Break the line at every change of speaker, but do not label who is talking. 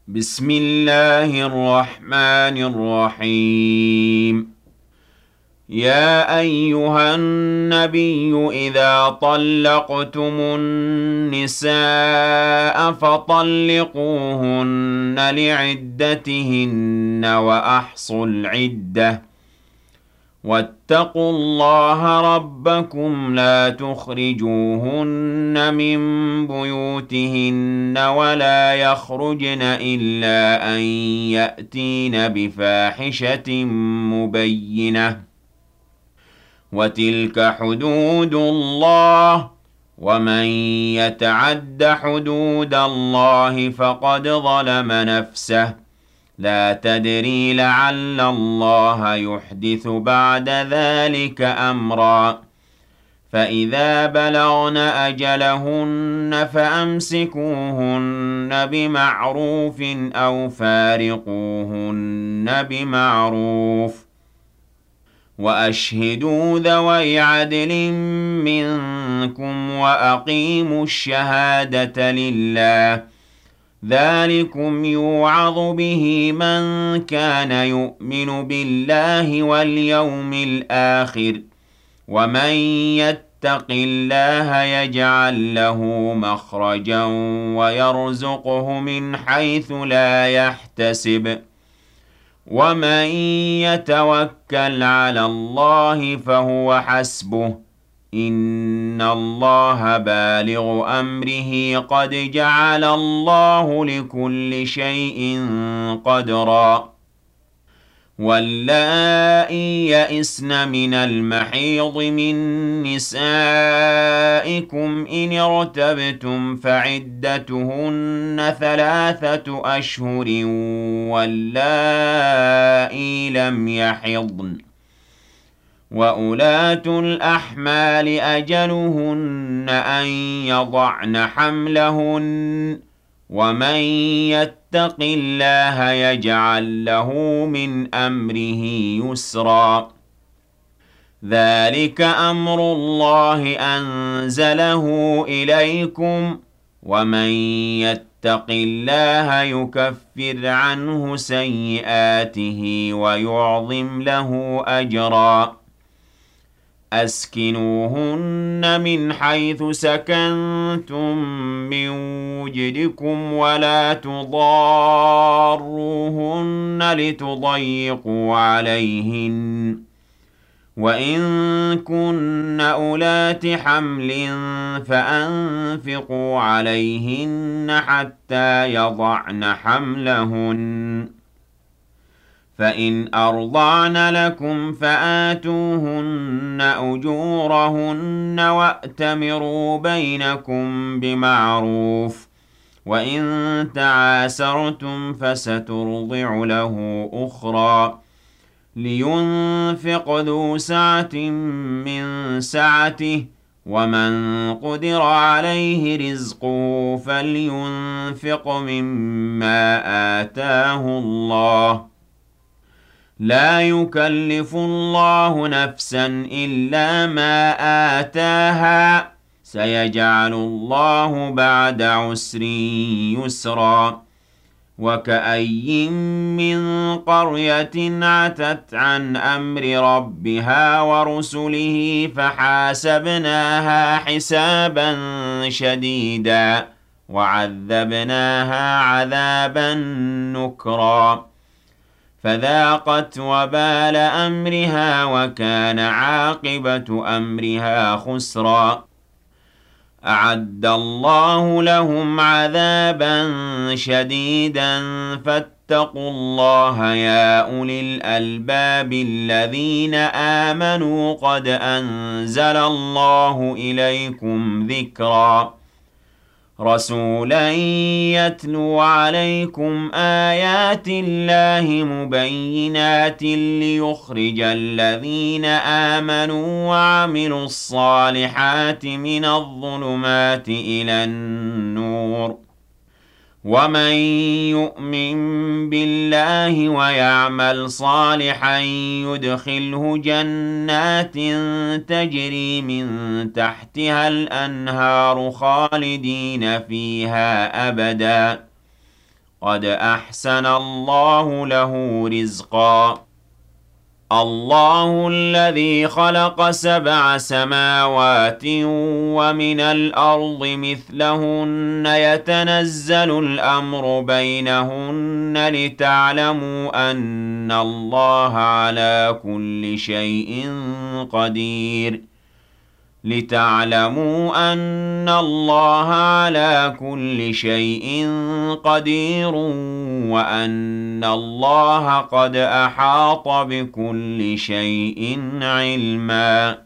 بسم الله الرحمن الرحيم. يا أيها النبي إذا طلقتم النساء فطلقوهن لعدتهن وأحصوا العدة واتقوا الله ربكم لا تخرجوهن من بيوتهن ولا يخرجن إلا أن يأتين بفاحشة مبينة وتلك حدود الله ومن يتعد حدود الله فقد ظلم نفسه لا تدري لعل الله يحدث بعد ذلك أمرا فإذا بلغن أجلهن فأمسكوهن بمعروف أو فارقوهن بمعروف وأشهدوا ذوي عدل منكم وأقيموا الشهادة لله ذلكم يوعظ به من كان يؤمن بالله واليوم الآخر ومن يتق الله يجعل له مخرجا ويرزقه من حيث لا يحتسب ومن يتوكل على الله فهو حسبه إن الله بالغ أمره قد جعل الله لكل شيء قدرا واللائي يئسن من المحيض من نسائكم إن ارتبتم فعدتهن 3 أشهر واللائي لم يحضن وأولاة الأحمال أجلهن أن يضعن حملهن ومن يتق الله يجعل له من أمره يسرا ذلك أمر الله أنزله إليكم ومن يتق الله يكفر عنه سيئاته ويعظم له أجرا أسكنوهن من حيث سكنتم من وجدكم ولا تضاروهن لتضيقوا عليهن وإن كن أولات حمل فأنفقوا عليهن حتى يضعن حملهن فإن أرضعن لكم فآتوهن أجورهن وأتمروا بينكم بمعروف وإن تعاسرتم فسترضع له أخرى لينفق ذو سعة من سعته ومن قدر عليه رزقه فلينفق مما آتاه الله لا يكلف الله نفسا إلا ما آتاها سيجعل الله بعد عسر يسرا وكأي من قرية عتت عن أمر ربها ورسله فحاسبناها حسابا شديدا وعذبناها عذابا نكرا فذاقت وبال أمرها وكان عاقبة أمرها خسرا أعد الله لهم عذابا شديدا فاتقوا الله يا أولي الألباب الذين آمنوا قد أنزل الله إليكم ذكرا رسولا يتلو عليكم آيات الله مبينات ليخرج الذين آمنوا وعملوا الصالحات من الظلمات إلى النور ومن يؤمن بالله ويعمل صالحا يدخله جنات تجري من تحتها الأنهار خالدين فيها أبدا قد أحسن الله له رزقا الله الذي خلق 7 سماوات ومن الأرض مثلهن يتنزل الأمر بينهن لتعلموا أن الله على كل شيء قدير وأن الله قد أحاط بكل شيء علما